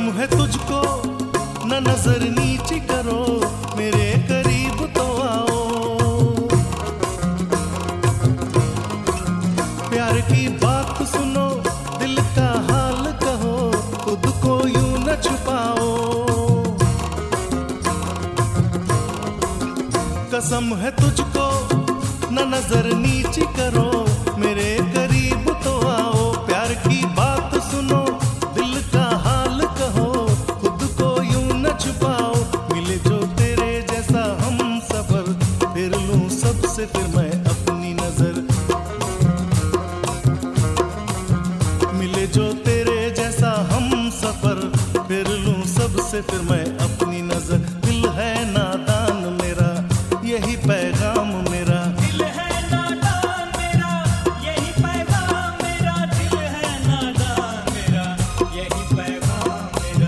है तुझको न नजर नीची करो, मेरे करीब तो आओ। प्यार की बात सुनो, दिल का हाल कहो, खुद को यूं न छुपाओ। कसम है तुझको न नजर नीची करो, मेरे करीब तो आओ। प्यार की बात सुनो, दिल का हाल कहो, खुद को यूं न छुपाओ। मिले जो तेरे जैसा हम सफर, फिर लूं सबसे फिर मैं अपनी नजर। मिले जो तेरे जैसा हम सफर, फिर लूं सबसे फिर मैं अपनी नजर। दिल है नादान मेरा, यही पैगाम मेरा। दिल है नादान मेरा, यही पैगाम मेरा। दिल है नादान मेरा, यही पैगाम मेरा।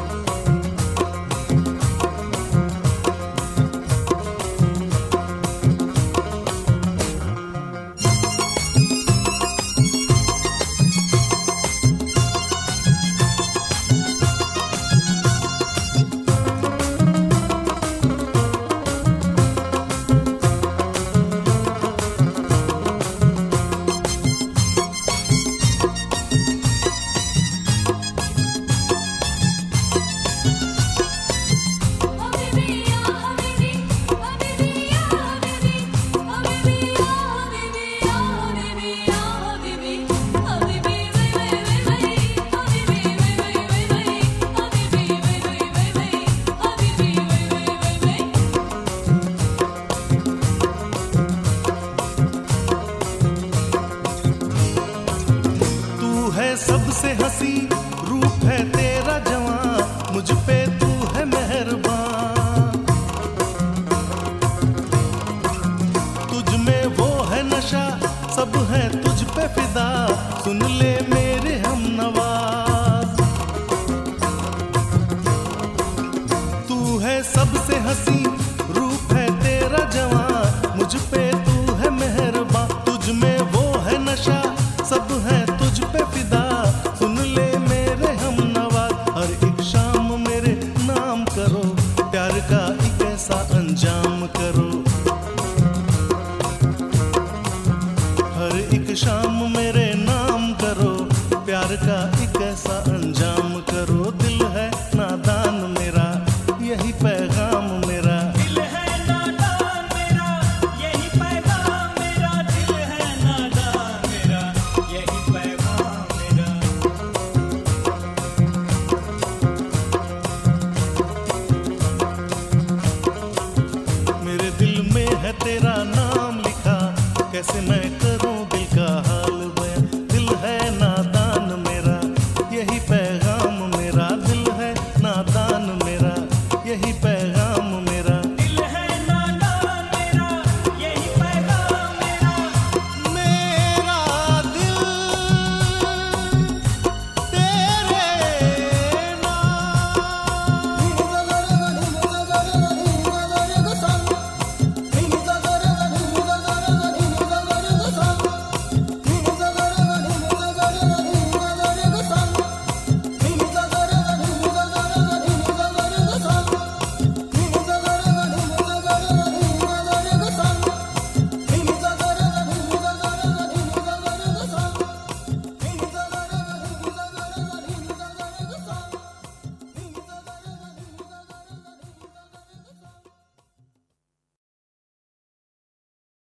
सबसे हंसी रूप है तेरा जवां, मुझ पे तू है मेहरबान। तुझ में वो है नशा, सब है तुझ पे फिदा, सुन ले मेरे हम नवाज। तू है सबसे हंसी रूप है तेरा जवां, मुझ पे तू है मेहरबान। तुझ में वो है नशा, सब है तुझ पे फिदा, सुन ले मेरे हम नवाज। हर एक शाम मेरे नाम करो, प्यार का एक ऐसा अंजाम करो। हर एक शाम मेरे नाम करो, प्यार का एक ऐसा अंजाम करो। दिल है नादान मेरा, यही पैगाम